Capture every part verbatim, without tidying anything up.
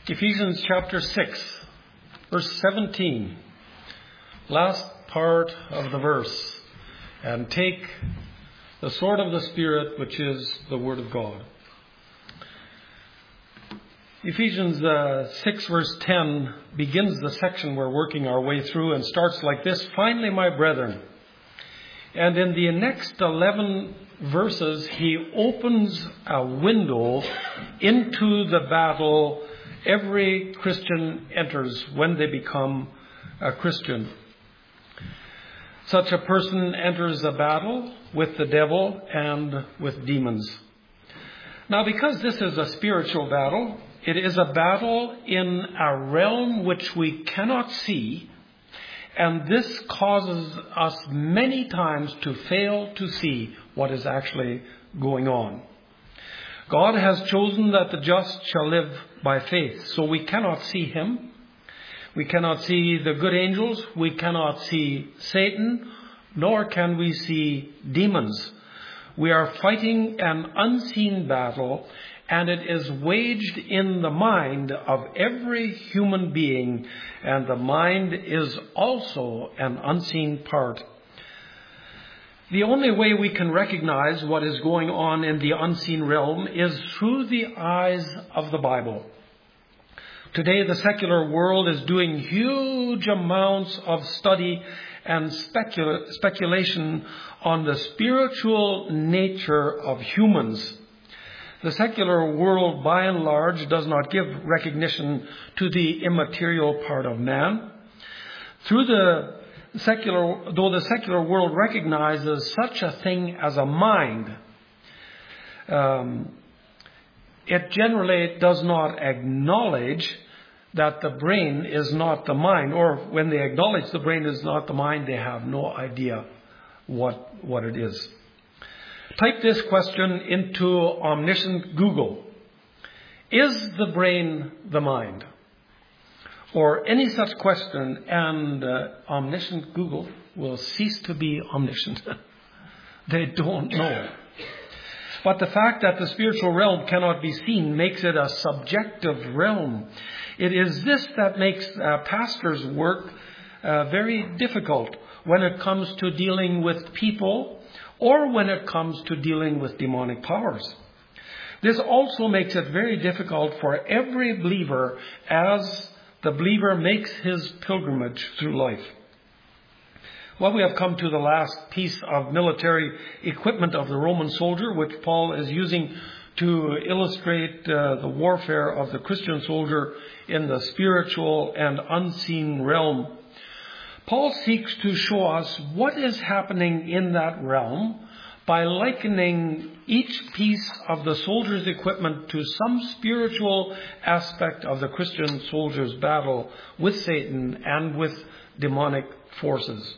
Ephesians chapter six, verse seventeen. Last part of the verse. And take the sword of the Spirit, which is the Word of God. Ephesians uh, six, verse ten begins the section we're working our way through and starts like this. Finally, my brethren. And in the next eleven verses, he opens a window into the battle every Christian enters when they become a Christian. Such a person enters a battle with the devil and with demons. Now, because this is a spiritual battle, it is a battle in a realm which we cannot see, and this causes us many times to fail to see what is actually going on. God has chosen that the just shall live by faith, so we cannot see him. We cannot see the good angels. We cannot see Satan, nor can we see demons. We are fighting an unseen battle, and it is waged in the mind of every human being, and the mind is also an unseen part. The only way we can recognize what is going on in the unseen realm is through the eyes of the Bible. Today, the secular world is doing huge amounts of study and specula- speculation on the spiritual nature of humans. The secular world, by and large, does not give recognition to the immaterial part of man. Through the secular, though the secular world recognizes such a thing as a mind, um, it generally does not acknowledge that the brain is not the mind, or when they acknowledge the brain is not the mind, they have no idea what, what it is. Type this question into omniscient Google. Is the brain the mind? Or any such question, and uh, omniscient Google will cease to be omniscient. They don't know. But the fact that the spiritual realm cannot be seen makes it a subjective realm. It is this that makes uh, pastors' work uh, very difficult when it comes to dealing with people or when it comes to dealing with demonic powers. This also makes it very difficult for every believer as the believer makes his pilgrimage through life. Well, we have come to the last piece of military equipment of the Roman soldier, which Paul is using to illustrate uh, the warfare of the Christian soldier in the spiritual and unseen realm. Paul seeks to show us what is happening in that realm by likening each piece of the soldier's equipment to some spiritual aspect of the Christian soldier's battle with Satan and with demonic forces.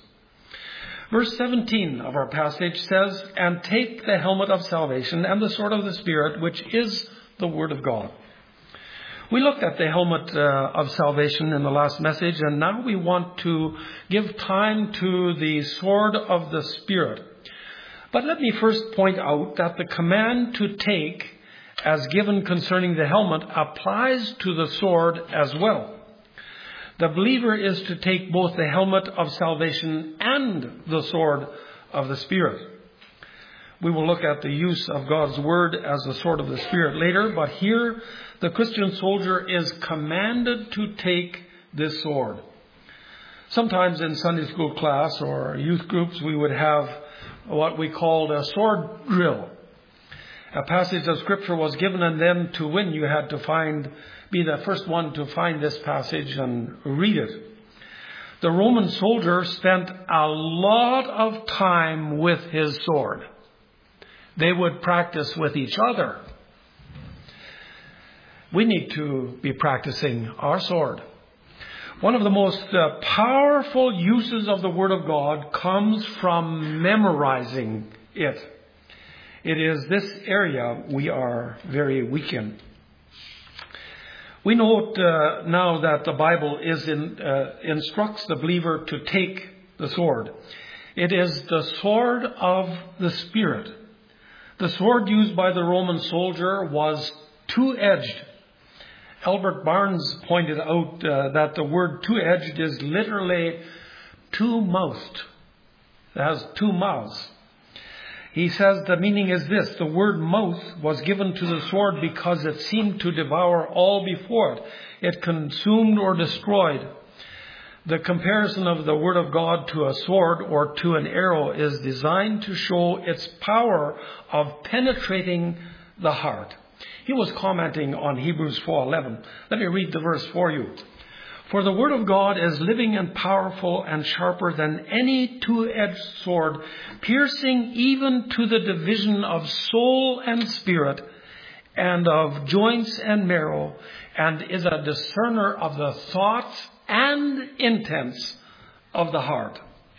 Verse seventeen of our passage says, and take the helmet of salvation and the sword of the Spirit, which is the Word of God. We looked at the helmet uh, of salvation in the last message, and now we want to give time to the sword of the Spirit. But let me first point out that the command to take, as given concerning the helmet, applies to the sword as well. The believer is to take both the helmet of salvation and the sword of the Spirit. We will look at the use of God's Word as the sword of the Spirit later, but here the Christian soldier is commanded to take this sword. Sometimes in Sunday school class or youth groups, we would have what we called a sword drill. A passage of Scripture was given, and then to win, you had to find, be the first one to find this passage and read it. The Roman soldier spent a lot of time with his sword. They would practice with each other. We need to be practicing our sword. One of the most uh, powerful uses of the Word of God comes from memorizing it. It is this area we are very weak in. We note uh, now that the Bible is in, uh, instructs the believer to take the sword. It is the sword of the Spirit. The sword used by the Roman soldier was two-edged, Albert Barnes pointed out uh, that the word two-edged is literally two-mouthed. It has two mouths. He says the meaning is this: the word mouth was given to the sword because it seemed to devour all before it. It consumed or destroyed. The comparison of the word of God to a sword or to an arrow is designed to show its power of penetrating the heart. He was commenting on Hebrews four eleven. Let me read the verse for you. For the word of God is living and powerful and sharper than any two-edged sword, piercing even to the division of soul and spirit and of joints and marrow, and is a discerner of the thoughts and intents of the heart.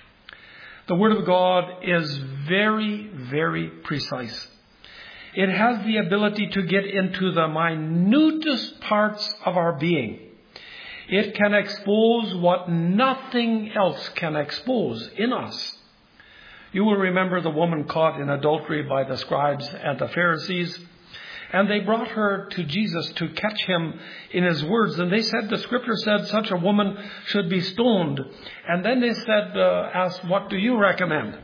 The word of God is very, very precise. It has the ability to get into the minutest parts of our being. It can expose what nothing else can expose in us. You will remember the woman caught in adultery by the scribes and the Pharisees. And they brought her to Jesus to catch him in his words. And they said, the scripture said such a woman should be stoned. And then they said, uh, asked, what do you recommend?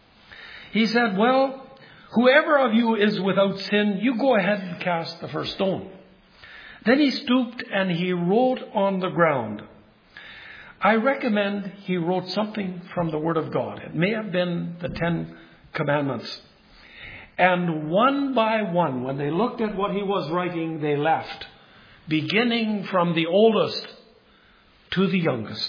He said, well, whoever of you is without sin, you go ahead and cast the first stone. Then he stooped and he wrote on the ground. I recommend he wrote something from the Word of God. It may have been the Ten Commandments. And one by one, when they looked at what he was writing, they left, beginning from the oldest to the youngest.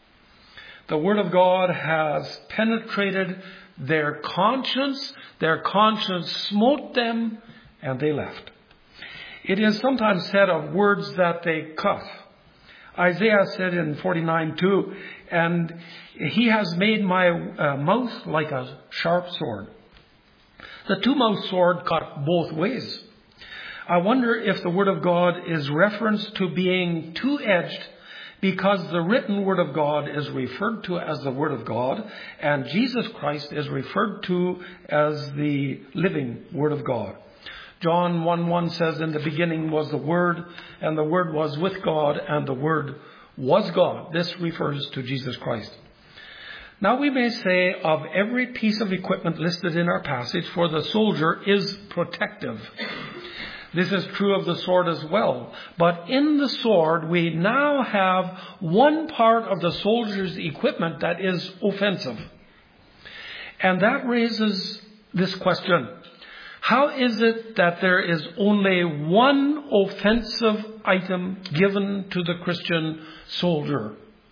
The Word of God has penetrated their conscience. Their conscience smote them, and they left. It is sometimes said of words that they cut. Isaiah said in forty-nine two, and he has made my uh, mouth like a sharp sword. The two-mouthed sword cut both ways. I wonder if the Word of God is referenced to being two-edged because the written Word of God is referred to as the Word of God, and Jesus Christ is referred to as the living Word of God. John one one says, in the beginning was the Word, and the Word was with God, and the Word was God. This refers to Jesus Christ. Now we may say of every piece of equipment listed in our passage, for the soldier is protective. This is true of the sword as well. But in the sword, we now have one part of the soldier's equipment that is offensive. And that raises this question. How is it that there is only one offensive item given to the Christian soldier?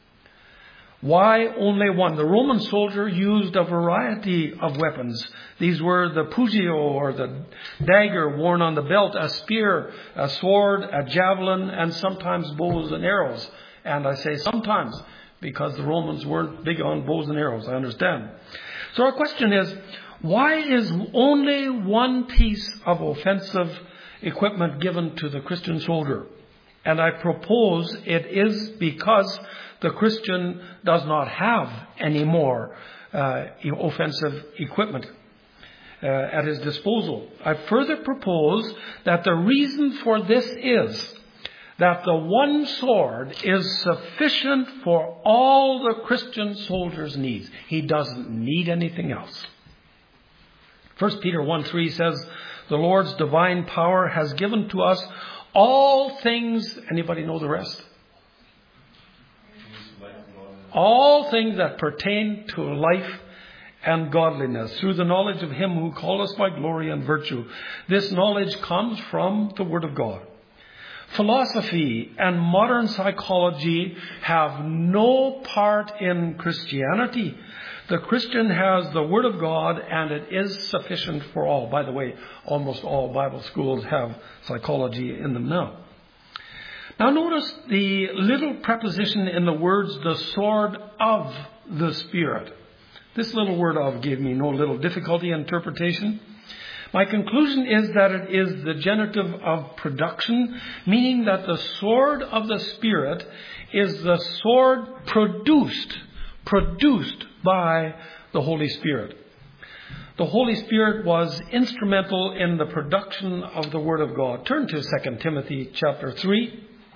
Why only one? The Roman soldier used a variety of weapons. These were the pugio, or the dagger worn on the belt, a spear, a sword, a javelin, and sometimes bows and arrows. And I say sometimes because the Romans weren't big on bows and arrows, I understand. So our question is, why is only one piece of offensive equipment given to the Christian soldier? And I propose it is because the Christian does not have any more uh, offensive equipment uh, at his disposal. I further propose that the reason for this is that the one sword is sufficient for all the Christian soldier's needs. He doesn't need anything else. First Peter one three says, the Lord's divine power has given to us all things. Anybody know the rest? All things that pertain to life and godliness, through the knowledge of Him who called us by glory and virtue. This knowledge comes from the Word of God. Philosophy and modern psychology have no part in Christianity. The Christian has the Word of God, and it is sufficient for all. By the way, almost all Bible schools have psychology in them now. Now notice the little preposition in the words, the sword of the Spirit. This little word of gave me no little difficulty in interpretation. My conclusion is that it is the genitive of production, meaning that the sword of the Spirit is the sword produced, produced by the Holy Spirit. The Holy Spirit was instrumental in the production of the Word of God. Turn to Second Timothy chapter three.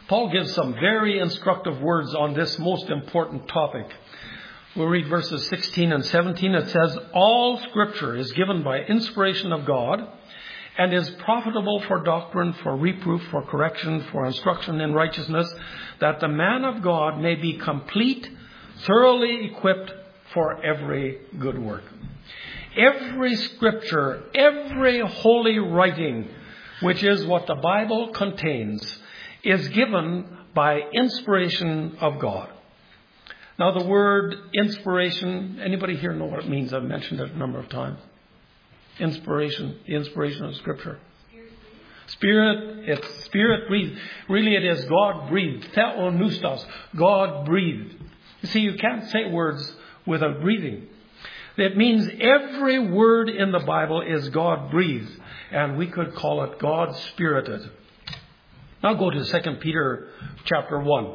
Paul gives some very instructive words on this most important topic. We'll read verses sixteen and seventeen. It says, all Scripture is given by inspiration of God and is profitable for doctrine, for reproof, for correction, for instruction in righteousness, that the man of God may be complete, thoroughly equipped for every good work. Every Scripture, every holy writing, which is what the Bible contains, is given by inspiration of God. Now the word inspiration, anybody here know what it means? I've mentioned it a number of times. Inspiration, the inspiration of Scripture. Spirit, it's Spirit breathed. Really it is God breathed. Theopneustos, God breathed. You see, you can't say words without breathing. It means every word in the Bible is God breathed. And we could call it God spirited. Now go to Second Peter chapter one.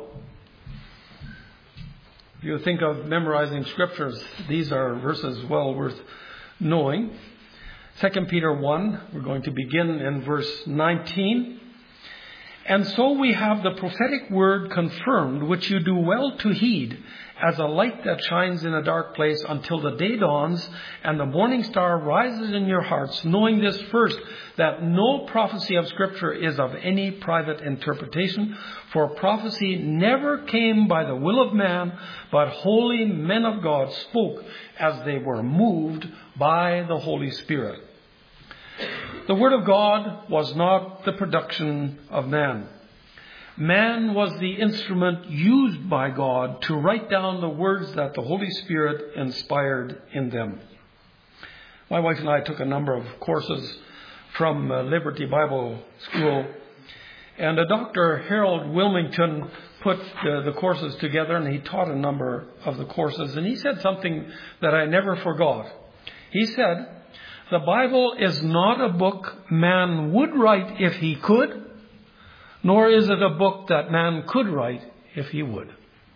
If you think of memorizing scriptures, these are verses well worth knowing. Second Peter one, we're going to begin in verse nineteen. And so we have the prophetic word confirmed, which you do well to heed, as a light that shines in a dark place until the day dawns and the morning star rises in your hearts, knowing this first, that no prophecy of Scripture is of any private interpretation, for prophecy never came by the will of man, but holy men of God spoke as they were moved by the Holy Spirit. The Word of God was not the production of man. Man was the instrument used by God to write down the words that the Holy Spirit inspired in them. My wife and I took a number of courses from Liberty Bible School, and a Doctor Harold Wilmington put uh, the courses together, and he taught a number of the courses, and he said something that I never forgot. He said, the Bible is not a book man would write if he could, nor is it a book that man could write if he would.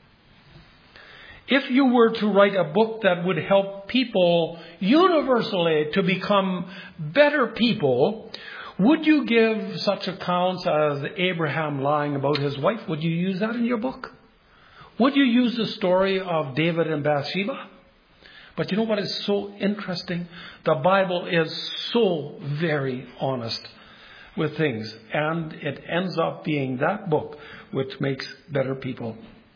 If you were to write a book that would help people universally to become better people, would you give such accounts as Abraham lying about his wife? Would you use that in your book? Would you use the story of David and Bathsheba? But you know what is so interesting? The Bible is so very honest with things. And it ends up being that book which makes better people.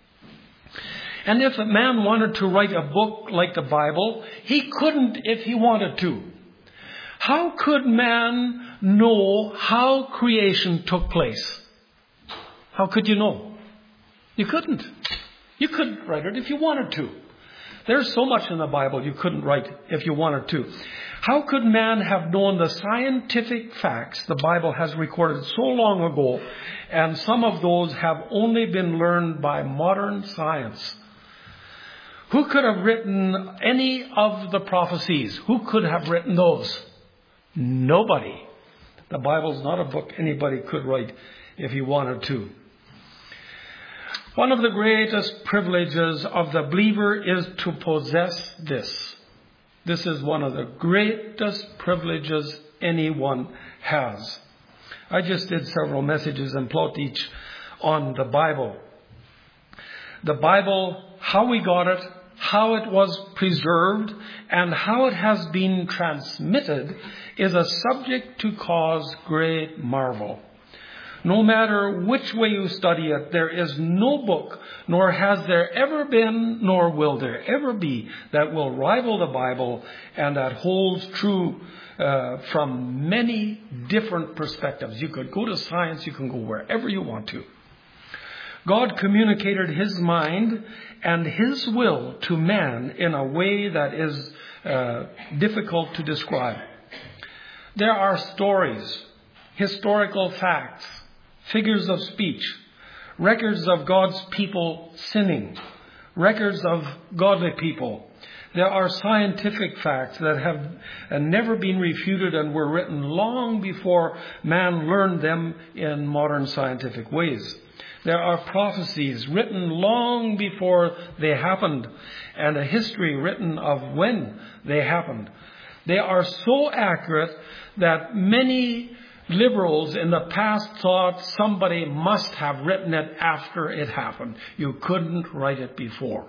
And if a man wanted to write a book like the Bible, he couldn't if he wanted to. How could man know how creation took place? How could you know? You couldn't. You couldn't write it if you wanted to. There's so much in the Bible you couldn't write if you wanted to. How could man have known the scientific facts the Bible has recorded so long ago, and some of those have only been learned by modern science? Who could have written any of the prophecies? Who could have written those? Nobody. The Bible's not a book anybody could write if he wanted to. One of the greatest privileges of the believer is to possess this. This is one of the greatest privileges anyone has. I just did several messages and plot each on the Bible. The Bible, how we got it, how it was preserved, and how it has been transmitted is a subject to cause great marvel. No matter which way you study it, there is no book, nor has there ever been, nor will there ever be, that will rival the Bible and that holds true uh, from many different perspectives. You could go to science, you can go wherever you want to. God communicated His mind and His will to man in a way that is uh, difficult to describe. There are stories, historical facts, figures of speech, records of God's people sinning, records of godly people. There are scientific facts that have never been refuted and were written long before man learned them in modern scientific ways. There are prophecies written long before they happened, and a history written of when they happened. They are so accurate that many liberals in the past thought somebody must have written it after it happened. You couldn't write it before.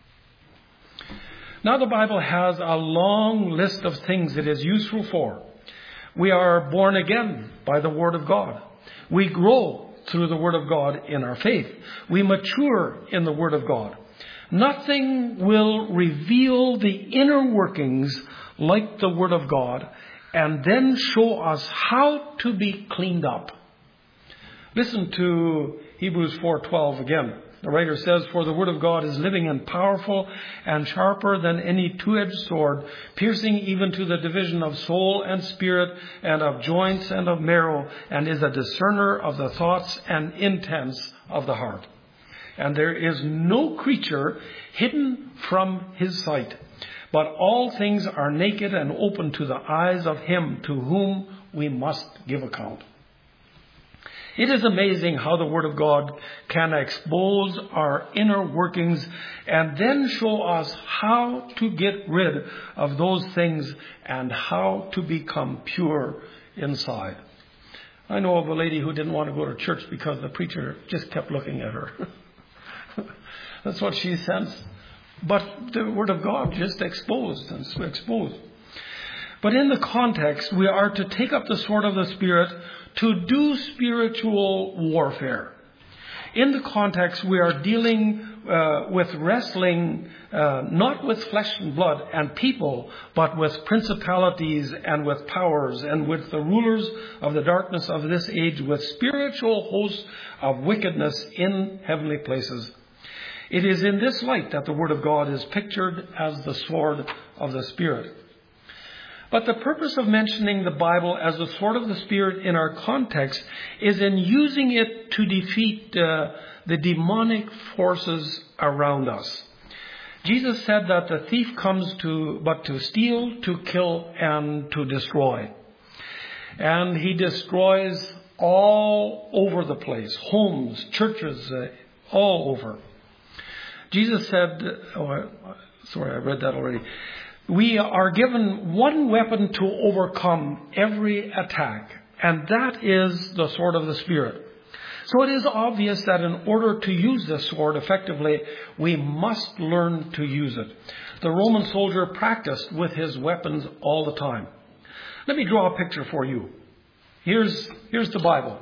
Now the Bible has a long list of things it is useful for. We are born again by the Word of God. We grow through the Word of God in our faith. We mature in the Word of God. Nothing will reveal the inner workings like the Word of God and then show us how to be cleaned up. Listen to Hebrews four twelve again. The writer says, "For the Word of God is living and powerful and sharper than any two-edged sword, piercing even to the division of soul and spirit and of joints and of marrow, and is a discerner of the thoughts and intents of the heart. And there is no creature hidden from his sight, but all things are naked and open to the eyes of him to whom we must give account." It is amazing how the Word of God can expose our inner workings and then show us how to get rid of those things and how to become pure inside. I know of a lady who didn't want to go to church because the preacher just kept looking at her. That's what she sensed. But the Word of God just exposed and exposed. But in the context, we are to take up the sword of the Spirit to do spiritual warfare. In the context, we are dealing uh, with wrestling uh, not with flesh and blood and people, but with principalities and with powers and with the rulers of the darkness of this age, with spiritual hosts of wickedness in heavenly places. It is in this light that the Word of God is pictured as the sword of the Spirit. But the purpose of mentioning the Bible as the sword of the Spirit in our context is in using it to defeat uh, the demonic forces around us. Jesus said that the thief comes to but to steal, to kill, and to destroy. And he destroys all over the place, homes, churches, uh, all over. Jesus said, oh, sorry, I read that already. We are given one weapon to overcome every attack, and that is the sword of the Spirit. So it is obvious that in order to use this sword effectively, we must learn to use it. The Roman soldier practiced with his weapons all the time. Let me draw a picture for you. Here's, here's the Bible.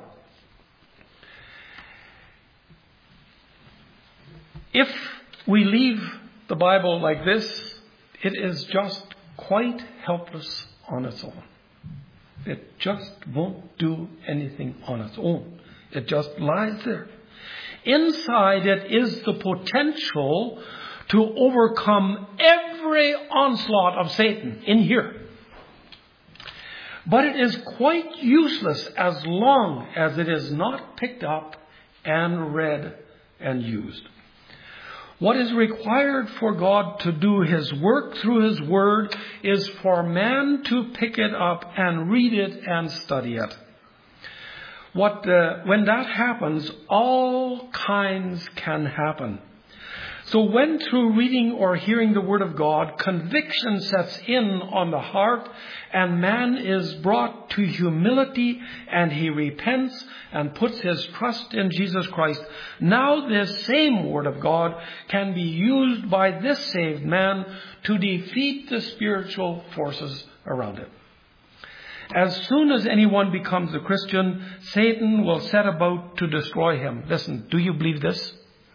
If we leave the Bible like this, it is just quite helpless on its own. It just won't do anything on its own. It just lies there. Inside it is the potential to overcome every onslaught of Satan in here. But it is quite useless as long as it is not picked up and read and used. What is required for God to do His work through His Word is for man to pick it up and read it and study it. What, uh, when that happens, all kinds can happen. So when through reading or hearing the Word of God, conviction sets in on the heart and man is brought to humility and he repents and puts his trust in Jesus Christ, now this same Word of God can be used by this saved man to defeat the spiritual forces around him. As soon as anyone becomes a Christian, Satan will set about to destroy him. Listen, do you believe this?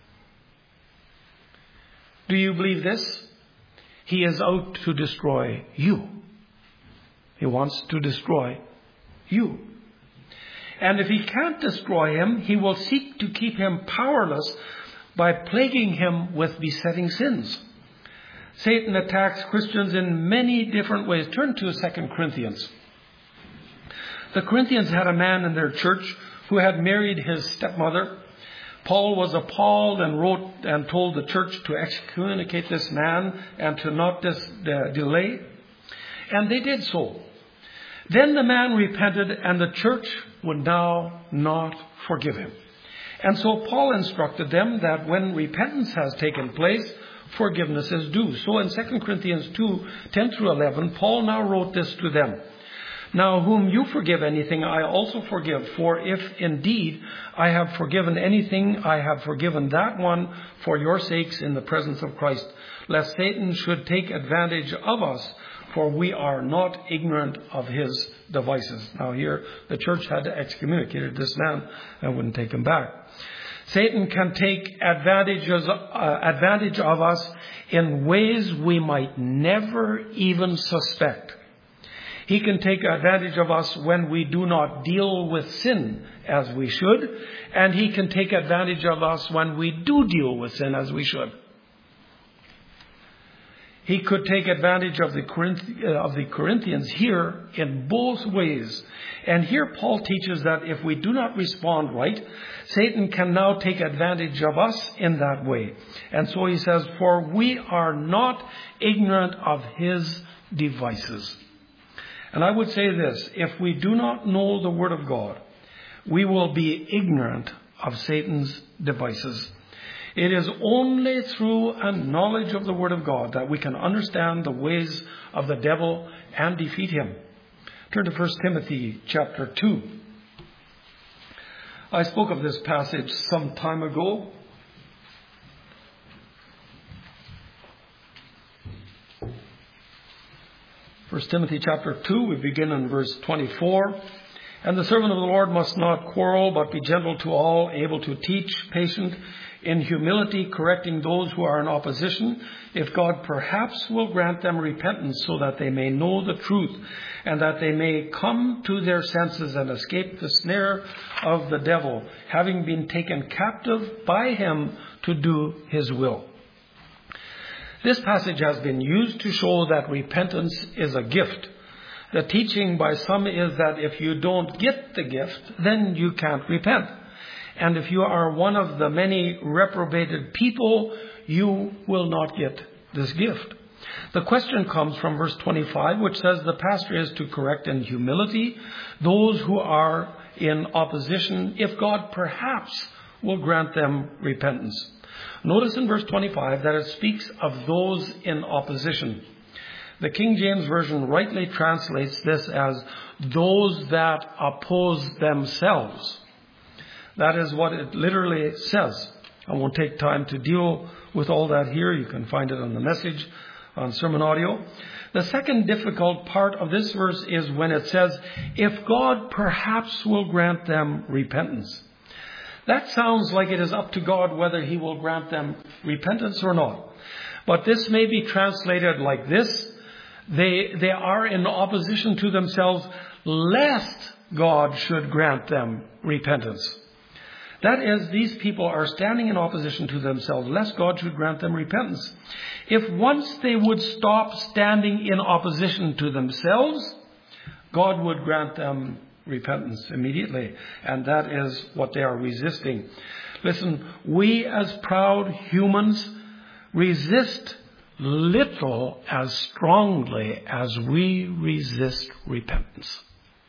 Do you believe this? He is out to destroy you. He wants to destroy you. And if he can't destroy him, he will seek to keep him powerless by plaguing him with besetting sins. Satan attacks Christians in many different ways. Turn to Second Corinthians. The Corinthians had a man in their church who had married his stepmother. Paul was appalled and wrote and told the church to excommunicate this man and to not dis, uh, delay. And they did so. Then the man repented and the church would now not forgive him. And so Paul instructed them that when repentance has taken place, forgiveness is due. So in Second Corinthians two, ten through eleven, Paul now wrote this to them. Now whom you forgive anything, I also forgive. For if indeed I have forgiven anything, I have forgiven that one for your sakes in the presence of Christ, lest Satan should take advantage of us, for we are not ignorant of his devices. Now here, the church had excommunicated this man and wouldn't take him back. Satan can take advantages, uh, advantage of us in ways we might never even suspect. He can take advantage of us when we do not deal with sin as we should, and he can take advantage of us when we do deal with sin as we should. He could take advantage of the Corinth- of the Corinthians here in both ways. And here Paul teaches that if we do not respond right, Satan can now take advantage of us in that way. And so he says, for we are not ignorant of his devices. And I would say this, if we do not know the Word of God, we will be ignorant of Satan's devices. It is only through a knowledge of the Word of God that we can understand the ways of the devil and defeat him. Turn to First Timothy chapter two. I spoke of this passage some time ago. First Timothy chapter two, we begin in verse twenty-four. And the servant of the Lord must not quarrel, but be gentle to all, able to teach, patient, in humility, correcting those who are in opposition, if God perhaps will grant them repentance so that they may know the truth, and that they may come to their senses and escape the snare of the devil, having been taken captive by him to do his will. This passage has been used to show that repentance is a gift. The teaching by some is that if you don't get the gift, then you can't repent. And if you are one of the many reprobated people, you will not get this gift. The question comes from verse twenty-five, which says the pastor is to correct in humility those who are in opposition, if God perhaps will grant them repentance. Notice in verse twenty-five that it speaks of those in opposition. The King James Version rightly translates this as those that oppose themselves. That is what it literally says. I won't take time to deal with all that here. You can find it on the message on sermon audio. The second difficult part of this verse is when it says, if God perhaps will grant them repentance. That sounds like it is up to God whether he will grant them repentance or not. But this may be translated like this. They, they are in opposition to themselves, lest God should grant them repentance. That is, these people are standing in opposition to themselves, lest God should grant them repentance. If once they would stop standing in opposition to themselves, God would grant them repentance immediately. And that is what they are resisting. Listen, we as proud humans resist little as strongly as we resist repentance.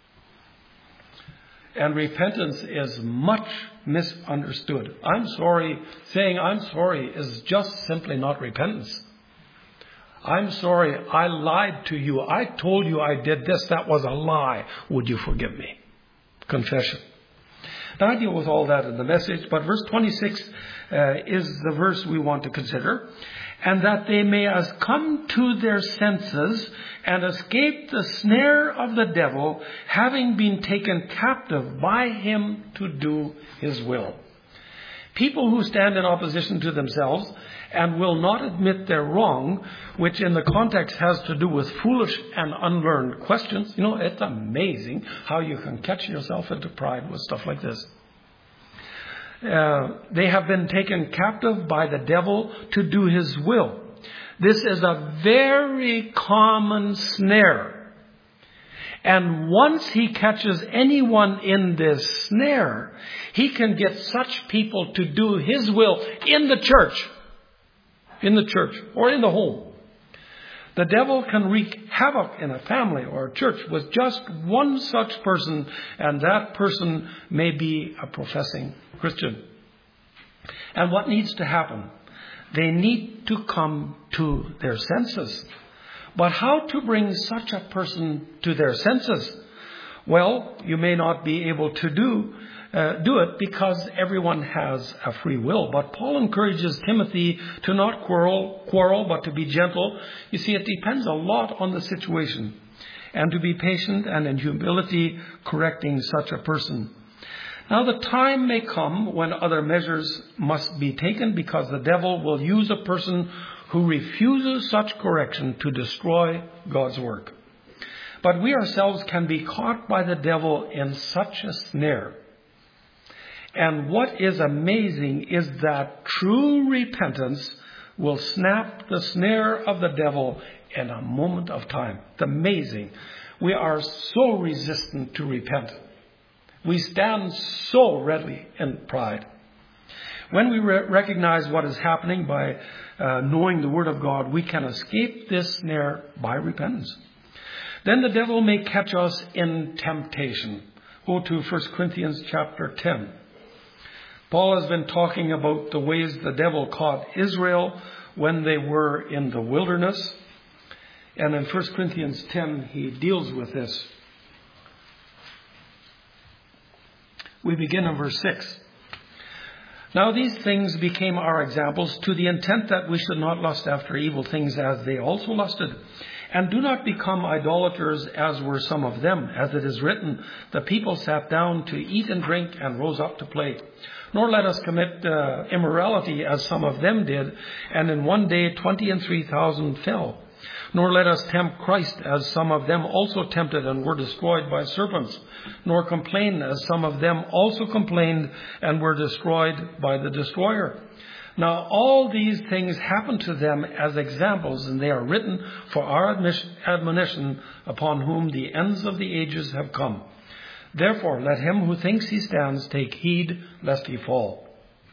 And repentance is much misunderstood. I'm sorry, saying I'm sorry is just simply not repentance. I'm sorry, I lied to you. I told you I did this. That was a lie. Would you forgive me? Confession. Now I deal with all that in the message, but verse twenty-six uh, is the verse we want to consider. And that they may as come to their senses and escape the snare of the devil, having been taken captive by him to do his will. People who stand in opposition to themselves and will not admit they're wrong, which in the context has to do with foolish and unlearned questions. You know, it's amazing how you can catch yourself into pride with stuff like this. Uh, they have been taken captive by the devil to do his will. This is a very common snare. And once he catches anyone in this snare, he can get such people to do his will in the church. In the church or in the home. The devil can wreak havoc in a family or a church with just one such person, and that person may be a professing Christian. And what needs to happen? They need to come to their senses. But how to bring such a person to their senses? Well, you may not be able to do uh, do it because everyone has a free will. But Paul encourages Timothy to not quarrel, quarrel, but to be gentle. You see, it depends a lot on the situation, and to be patient and in humility correcting such a person. Now the time may come when other measures must be taken, because the devil will use a person who refuses such correction to destroy God's work. But we ourselves can be caught by the devil in such a snare. And what is amazing is that true repentance will snap the snare of the devil in a moment of time. It's amazing. We are so resistant to repent. We stand so readily in pride. When we re- recognize what is happening by uh, knowing the Word of God, we can escape this snare by repentance. Then the devil may catch us in temptation. Go to First Corinthians chapter ten. Paul has been talking about the ways the devil caught Israel when they were in the wilderness. And in First Corinthians ten, he deals with this. We begin in verse six. Now these things became our examples, to the intent that we should not lust after evil things as they also lusted. And do not become idolaters as were some of them. As it is written, the people sat down to eat and drink and rose up to play. Nor let us commit uh, immorality as some of them did, and in one day twenty and three thousand fell. Nor let us tempt Christ as some of them also tempted and were destroyed by serpents. Nor complain as some of them also complained and were destroyed by the destroyer. Now all these things happened to them as examples, and they are written for our admonition, upon whom the ends of the ages have come. Therefore let him who thinks he stands take heed lest he fall.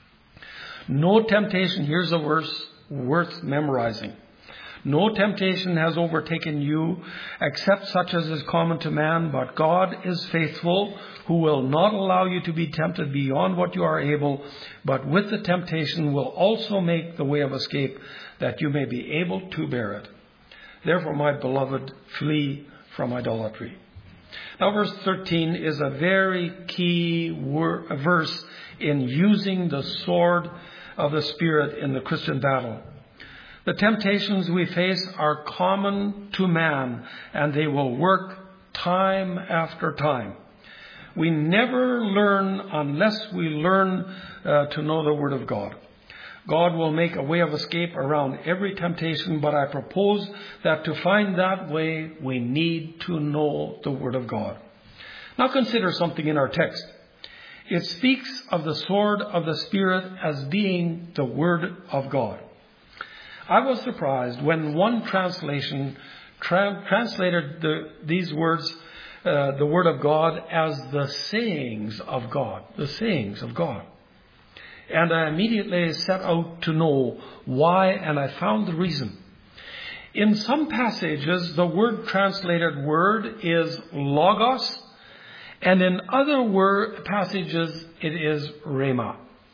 No temptation, here's a verse worth memorizing. No temptation has overtaken you except such as is common to man, but God is faithful, who will not allow you to be tempted beyond what you are able, but with the temptation will also make the way of escape, that you may be able to bear it. Therefore, my beloved, flee from idolatry. Now, verse thirteen is a very key wor- verse in using the sword of the Spirit in the Christian battle. The temptations we face are common to man, and they will work time after time. We never learn unless we learn uh, to know the Word of God. God will make a way of escape around every temptation, but I propose that to find that way, we need to know the Word of God. Now consider something in our text. It speaks of the sword of the Spirit as being the Word of God. I was surprised when one translation tra- translated the, these words, uh, the Word of God, as the sayings of God. The sayings of God. And I immediately set out to know why, and I found the reason. In some passages, the word translated word is logos, and in other word passages, it is rhema.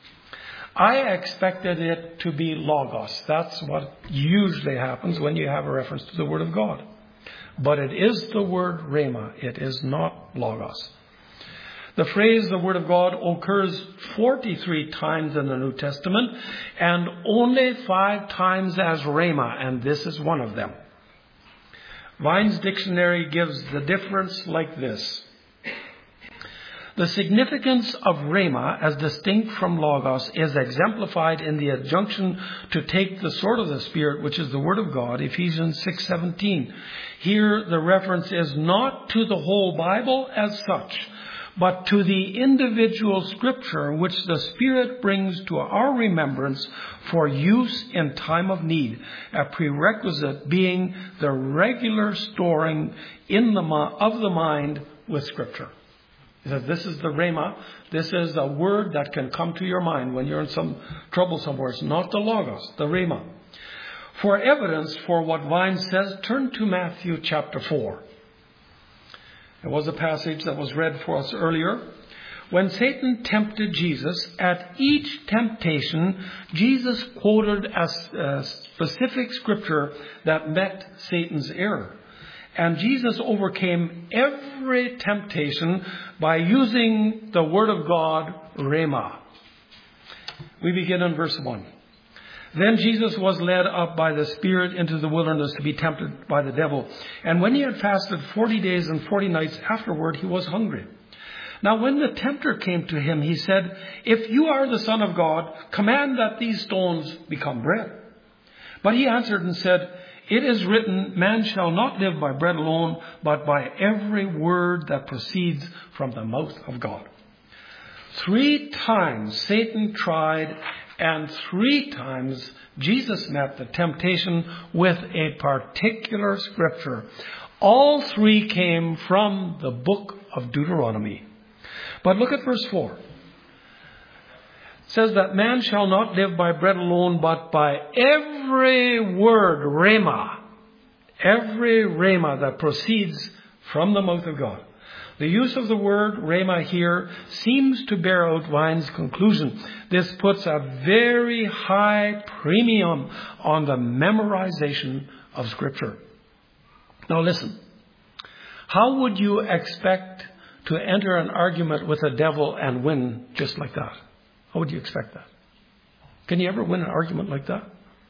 I expected it to be logos. That's what usually happens when you have a reference to the Word of God. But it is the word rhema. It is not logos. The phrase the Word of God occurs forty-three times in the New Testament, and only five times as rhema, and this is one of them. Vine's dictionary gives the difference like this. The significance of rhema as distinct from logos is exemplified in the adjunction to take the sword of the Spirit, which is the Word of God, Ephesians six seventeen. Here the reference is not to the whole Bible as such, but to the individual scripture which the Spirit brings to our remembrance for use in time of need, a prerequisite being the regular storing in the of the mind with scripture. He says this is the rhema. This is a word that can come to your mind when you're in some trouble somewhere. It's not the logos, the rhema. For evidence for what Vine says, turn to Matthew chapter four. There was a passage that was read for us earlier. When Satan tempted Jesus, at each temptation, Jesus quoted a specific scripture that met Satan's error. And Jesus overcame every temptation by using the word of God, Rhema. We begin in verse one. Then Jesus was led up by the Spirit into the wilderness to be tempted by the devil. And when he had fasted forty days and forty nights afterward, he was hungry. Now when the tempter came to him, he said, "If you are the Son of God, command that these stones become bread." But he answered and said, "It is written, man shall not live by bread alone, but by every word that proceeds from the mouth of God." Three times Satan tried, and three times Jesus met the temptation with a particular scripture. All three came from the book of Deuteronomy. But look at verse four. It says that man shall not live by bread alone, but by every word, rhema, every rhema that proceeds from the mouth of God. The use of the word rhema here seems to bear out Vine's conclusion. This puts a very high premium on the memorization of Scripture. Now listen, how would you expect to enter an argument with the devil and win just like that? How would you expect that? Can you ever win an argument like that?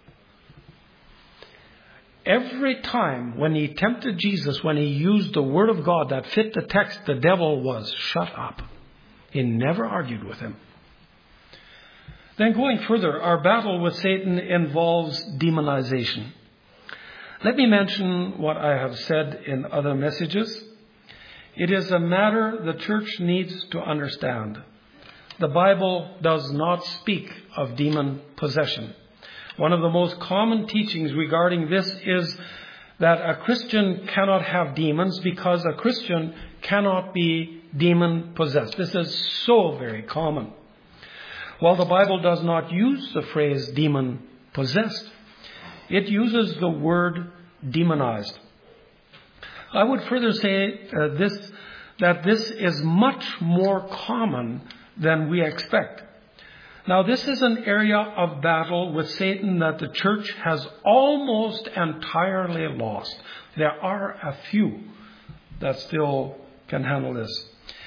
Every time when he tempted Jesus, when he used the word of God that fit the text, the devil was shut up. He never argued with him. Then going further, our battle with Satan involves demonization. Let me mention what I have said in other messages. It is a matter the church needs to understand. The Bible does not speak of demon possession. One of the most common teachings regarding this is that a Christian cannot have demons because a Christian cannot be demon possessed. This is so very common. While the Bible does not use the phrase demon possessed, it uses the word demonized. I would further say uh, this, that this is much more common than we expect. Now, this is an area of battle with Satan that the church has almost entirely lost. There are a few that still can handle this.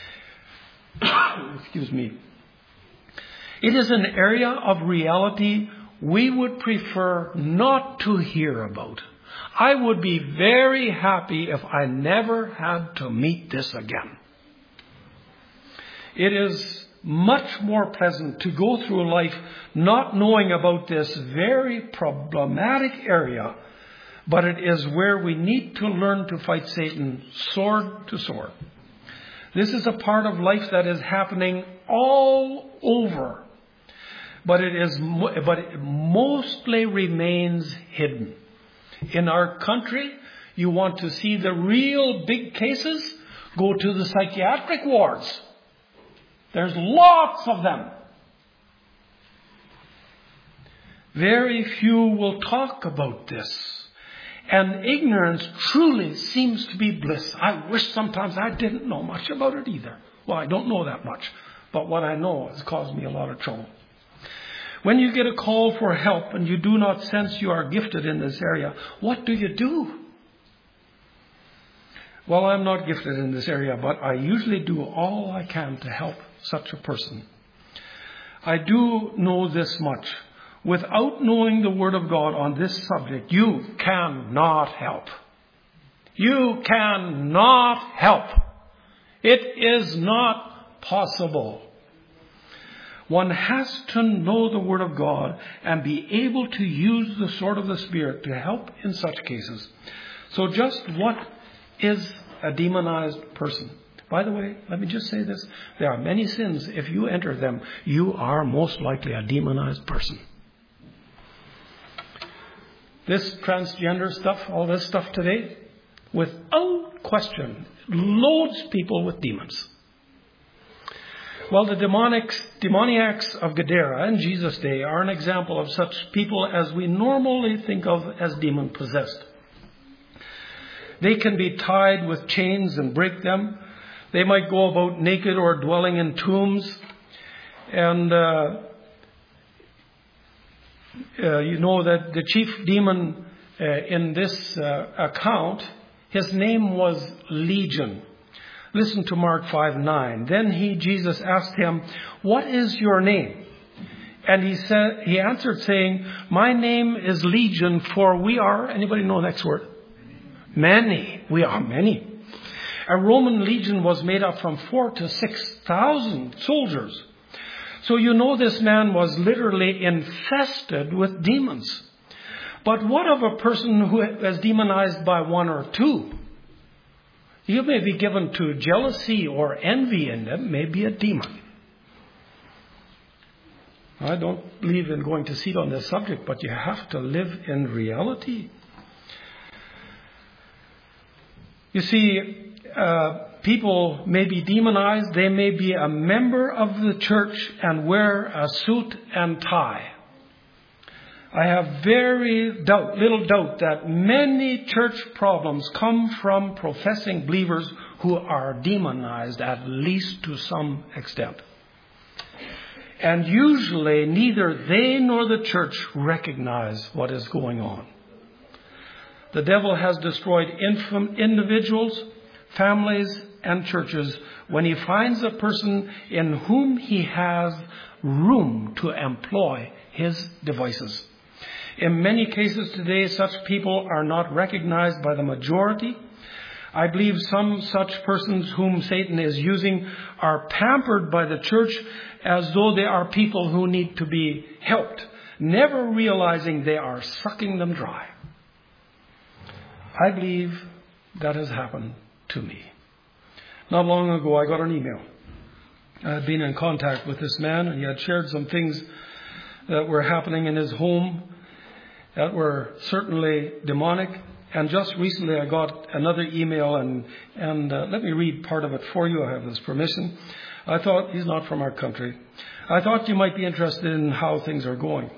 Excuse me. It is an area of reality we would prefer not to hear about. I would be very happy if I never had to meet this again. It is much more pleasant to go through life not knowing about this very problematic area, but it is where we need to learn to fight Satan sword to sword. This is a part of life that is happening all over, but it is but it mostly remains hidden. In our country, you want to see the real big cases, go to the psychiatric wards. There's lots of them. Very few will talk about this. And ignorance truly seems to be bliss. I wish sometimes I didn't know much about it either. Well, I don't know that much. But what I know has caused me a lot of trouble. When you get a call for help and you do not sense you are gifted in this area, what do you do? Well, I'm not gifted in this area, but I usually do all I can to help such a person. I do know this much. Without knowing the Word of God on this subject, you cannot help. You cannot help. It is not possible. One has to know the Word of God and be able to use the sword of the Spirit to help in such cases. So just what is a demonized person? By the way, let me just say this. There are many sins. If you enter them, you are most likely a demonized person. This transgender stuff, all this stuff today, without question, loads people with demons. Well, the demonics, demoniacs of Gadara in Jesus' day are an example of such people as we normally think of as demon-possessed. They can be tied with chains and break them. They might go about naked or dwelling in tombs. And uh, uh, you know that the chief demon uh, in this uh, account His name was Legion. Listen to Mark five nine. Then he, Jesus, asked him, "What is your name?" And he said, he answered saying, "My name is Legion, for we are," anybody know the next word? Many. We are many. A Roman legion was made up from four to six thousand soldiers. So you know this man was literally infested with demons. But what of a person who is demonized by one or two? You may be given to jealousy or envy, and that may be a demon. I don't believe in going to seat on this subject, but you have to live in reality. You see, uh, people may be demonized. They may be a member of the church and wear a suit and tie. I have very doubt, little doubt that many church problems come from professing believers who are demonized, at least to some extent. And usually neither they nor the church recognize what is going on. The devil has destroyed individuals, families, and churches when he finds a person in whom he has room to employ his devices. In many cases today, such people are not recognized by the majority. I believe some such persons whom Satan is using are pampered by the church as though they are people who need to be helped, never realizing they are sucking them dry. I believe that has happened to me. Not long ago, I got an email. I had been in contact with this man, and he had shared some things that were happening in his home that were certainly demonic. And just recently, I got another email, and, and uh, let me read part of it for you. I have his permission. I thought, he's not from our country. I thought you might be interested in how things are going.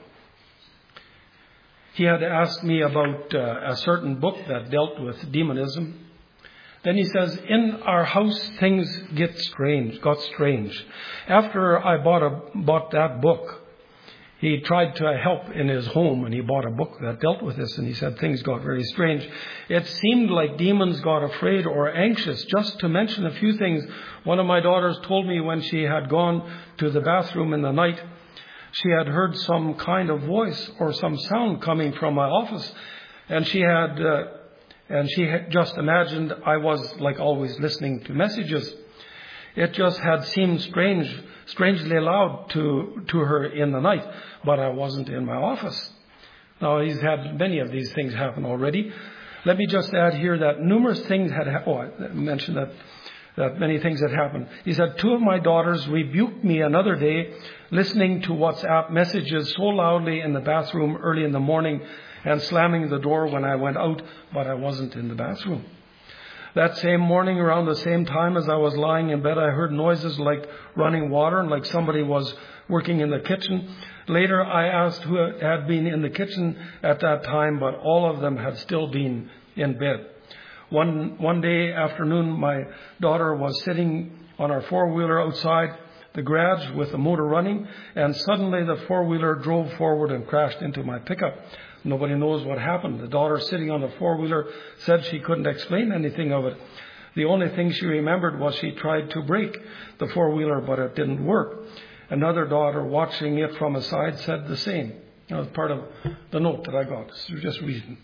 He had asked me about uh, a certain book that dealt with demonism. Then he says, in our house, things get strange, got strange. After I bought a, bought that book, he tried to help in his home, and he bought a book that dealt with this, and he said things got very strange. It seemed like demons got afraid or anxious. Just to mention a few things, one of my daughters told me when she had gone to the bathroom in the night, she had heard some kind of voice or some sound coming from my office, and she had uh, and she had just imagined I was, like always, listening to messages. It just had seemed strange, strangely loud to to her in the night, but I wasn't in my office. Now, he's had many of these things happen already. Let me just add here that numerous things had happened. Oh, I mentioned that, that many things had happened. He said, two of my daughters rebuked me another day listening to WhatsApp messages so loudly in the bathroom early in the morning and slamming the door when I went out, but I wasn't in the bathroom. That same morning, around the same time as I was lying in bed, I heard noises like running water and like somebody was working in the kitchen. Later, I asked who had been in the kitchen at that time, but all of them had still been in bed. One, one day afternoon, my daughter was sitting on our four-wheeler outside the garage with the motor running, and suddenly the four-wheeler drove forward and crashed into my pickup. Nobody knows what happened. The daughter sitting on the four-wheeler said she couldn't explain anything of it. The only thing she remembered was she tried to brake the four-wheeler, but it didn't work. Another daughter watching it from a side said the same. That was part of the note that I got. So just reading.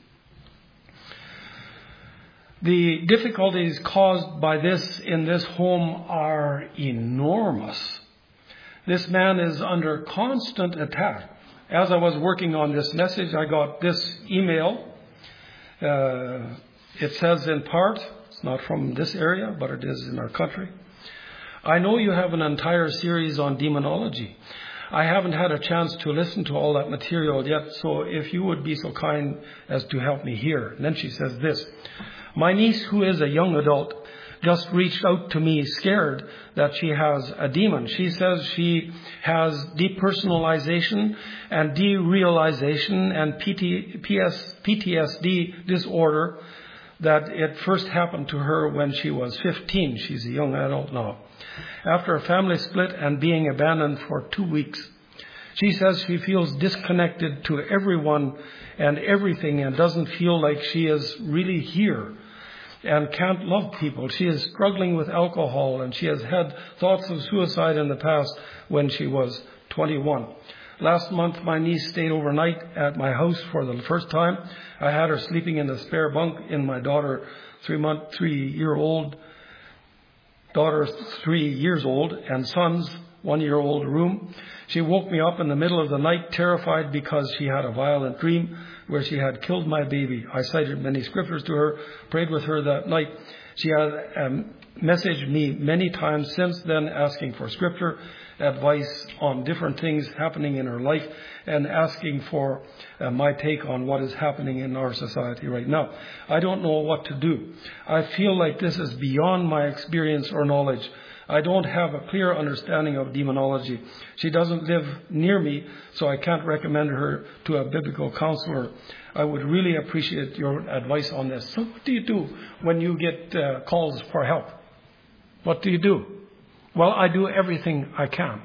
The difficulties caused by this in this home are enormous. This man is under constant attack. As I was working on this message, I got this email. Uh, it says in part, it's not from this area, but it is in our country. I know you have an entire series on demonology. I haven't had a chance to listen to all that material yet, so if you would be so kind as to help me here. And then she says this. My niece, who is a young adult, just reached out to me scared that she has a demon. She says she has depersonalization and derealization and P T S D disorder, that it first happened to her when she was fifteen. She's a young adult now. After a family split and being abandoned for two weeks, she says she feels disconnected to everyone and everything and doesn't feel like she is really here. and can't love people. She is struggling with alcohol, and she has had thoughts of suicide in the past when she was twenty-one. Last month, my niece stayed overnight at my house for the first time. I had her sleeping in the spare bunk in my daughter, three month, three year old, daughter, three years old, and son's one year old room. She woke me up in the middle of the night, terrified because she had a violent dream where she had killed my baby. I cited many scriptures to her, prayed with her that night. She had um, messaged me many times since then, asking for scripture advice on different things happening in her life, and asking for uh, my take on what is happening in our society right now. I don't know what to do. I feel like this is beyond my experience or knowledge. I don't have a clear understanding of demonology. She doesn't live near me, so I can't recommend her to a biblical counselor. I would really appreciate your advice on this. So what do you do when you get uh, calls for help? What do you do? Well, I do everything I can.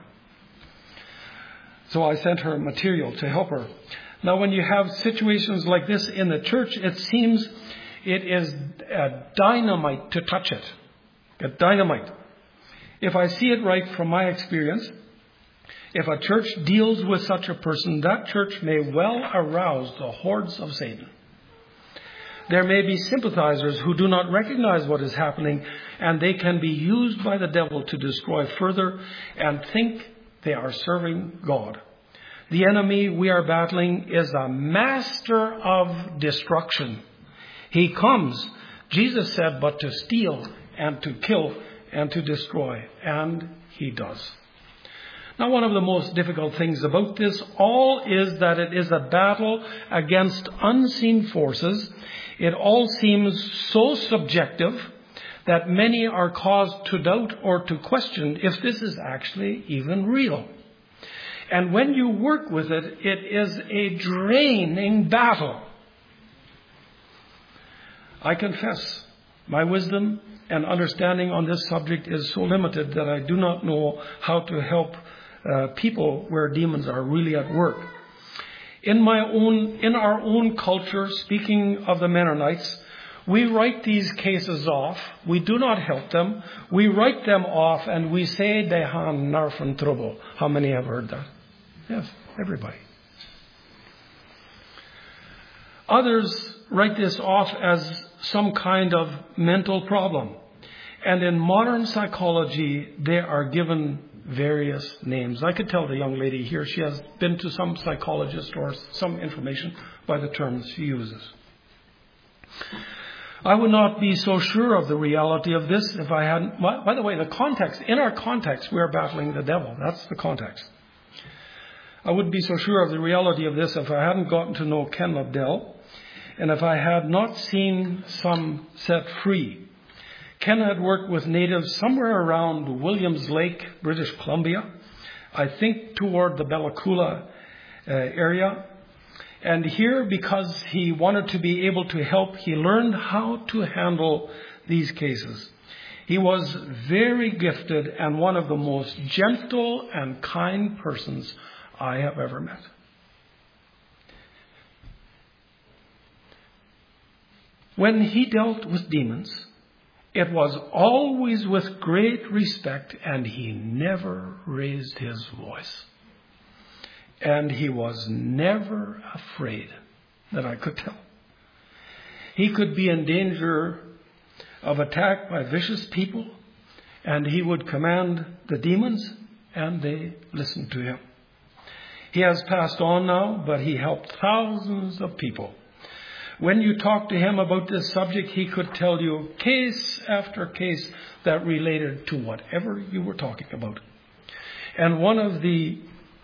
So I sent her material to help her. Now, when you have situations like this in the church, it seems it is a dynamite to touch it. A dynamite. If I see it right from my experience, if a church deals with such a person, that church may well arouse the hordes of Satan. There may be sympathizers who do not recognize what is happening, and they can be used by the devil to destroy further and think they are serving God. The enemy we are battling is a master of destruction. He comes, Jesus said, but to steal and to kill and to destroy. And he does. Now, one of the most difficult things about this all is that it is a battle against unseen forces. It all seems so subjective that many are caused to doubt or to question if this is actually even real. And when you work with it, it is a draining battle. I confess, my wisdom and understanding on this subject is so limited that I do not know how to help uh, people where demons are really at work. In my own, in our own culture, speaking of the Mennonites, we write these cases off. We do not help them. We write them off and we say they have narfen trouble. How many have heard that? Yes, everybody. Others write this off as some kind of mental problem. And in modern psychology, they are given various names. I could tell the young lady here, she has been to some psychologist or some information by the terms she uses. I would not be so sure of the reality of this if I hadn't... By the way, the context, in our context, we are battling the devil. That's the context. I wouldn't be so sure of the reality of this if I hadn't gotten to know Ken Lobdell, and if I had not seen some set free. Ken had worked with natives somewhere around Williams Lake, British Columbia, I think toward the Bella Coola uh, area. And here, because he wanted to be able to help, he learned how to handle these cases. He was very gifted and one of the most gentle and kind persons I have ever met. When he dealt with demons, it was always with great respect, and he never raised his voice. And he was never afraid, that I could tell. He could be in danger of attack by vicious people, and he would command the demons, and they listened to him. He has passed on now, but he helped thousands of people. When you talk to him about this subject, he could tell you case after case that related to whatever you were talking about. And one of the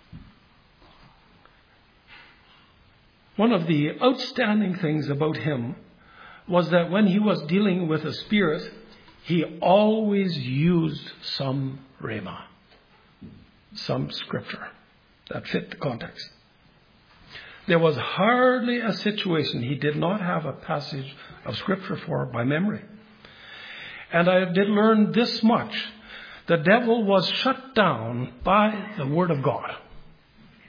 one of the outstanding things about him was that when he was dealing with a spirit, he always used some rhema, some scripture that fit the context. There was hardly a situation he did not have a passage of scripture for by memory. And I did learn this much. The devil was shut down by the word of God.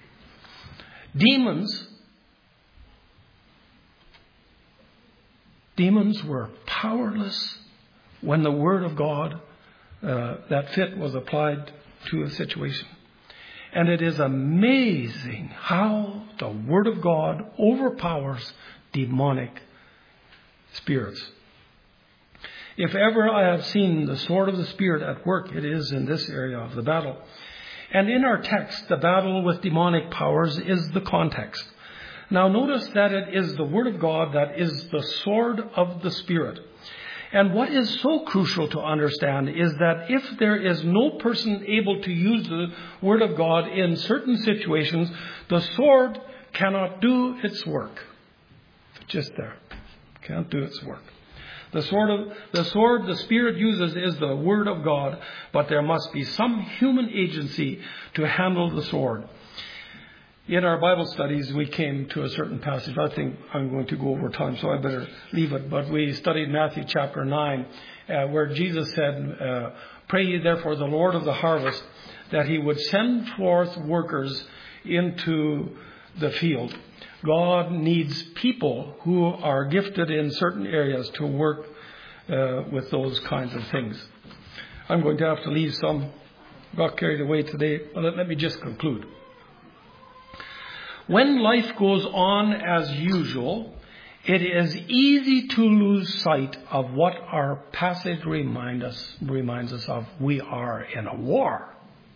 Demons demons were powerless when the Word of God, uh, that fit was applied to a situation. And it is amazing how the Word of God overpowers demonic spirits. If ever I have seen the sword of the Spirit at work, it is in this area of the battle. And in our text, the battle with demonic powers is the context. Now notice that it is the Word of God that is the sword of the Spirit. And what is so crucial to understand is that if there is no person able to use the Word of God in certain situations, the sword cannot do its work. Just there. Can't do its work. The sword of the sword the Spirit uses is the Word of God, but there must be some human agency to handle the sword. In our Bible studies, we came to a certain passage. I think I'm going to go over time, so I better leave it. But we studied Matthew chapter nine, uh, where Jesus said, uh, "Pray ye therefore the Lord of the harvest, that he would send forth workers into the field." God needs people who are gifted in certain areas to work uh, with those kinds of things. I'm going to have to leave some. Got carried away today, but let, let me just conclude. When life goes on as usual, it is easy to lose sight of what our passage remind us, reminds us of. We are in a war.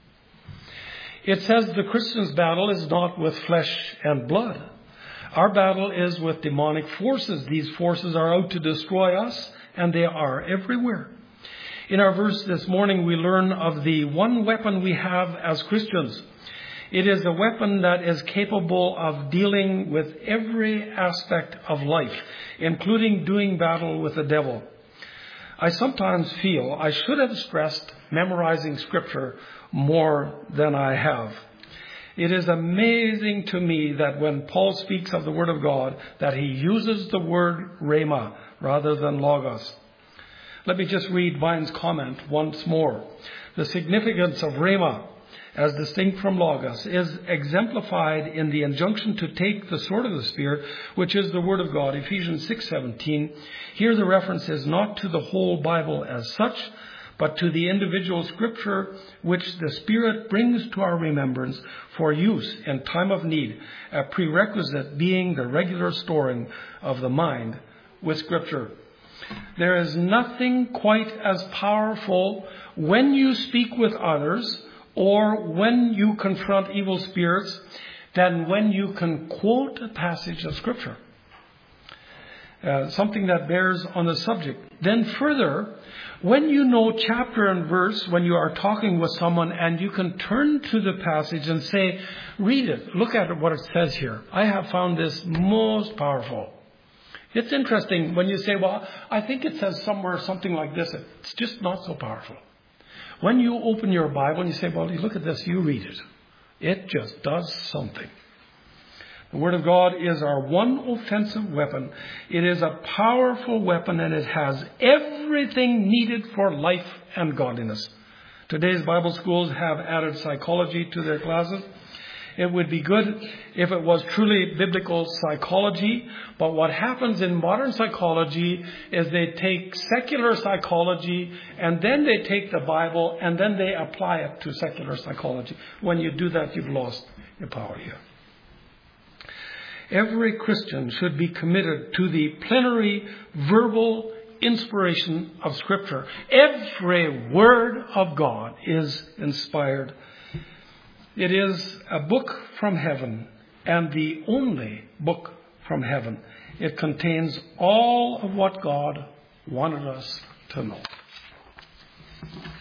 It says the Christian's battle is not with flesh and blood. Our battle is with demonic forces. These forces are out to destroy us, and they are everywhere. In our verse this morning, we learn of the one weapon we have as Christians. It is a weapon that is capable of dealing with every aspect of life, including doing battle with the devil. I sometimes feel I should have stressed memorizing Scripture more than I have. It is amazing to me that when Paul speaks of the Word of God, that he uses the word rhema rather than logos. Let me just read Vine's comment once more. The significance of rhema, as distinct from logos, is exemplified in the injunction to take the sword of the Spirit, which is the Word of God, Ephesians six seventeen. Here the reference is not to the whole Bible as such, but to the individual Scripture which the Spirit brings to our remembrance for use in time of need, a prerequisite being the regular storing of the mind with Scripture. There is nothing quite as powerful when you speak with others or when you confront evil spirits than when you can quote a passage of Scripture. Uh, something that bears on the subject. Then further, when you know chapter and verse, when you are talking with someone and you can turn to the passage and say, read it, look at what it says here. I have found this most powerful. It's interesting when you say, well, I think it says somewhere something like this. It's just not so powerful. When you open your Bible and you say, well, you look at this, you read it. It just does something. The Word of God is our one offensive weapon. It is a powerful weapon, and it has everything needed for life and godliness. Today's Bible schools have added psychology to their classes. It would be good if it was truly biblical psychology, but what happens in modern psychology is they take secular psychology and then they take the Bible and then they apply it to secular psychology. When you do that, you've lost your power here. Every Christian should be committed to the plenary verbal inspiration of Scripture. Every word of God is inspired. It is a book from heaven and the only book from heaven. It contains all of what God wanted us to know.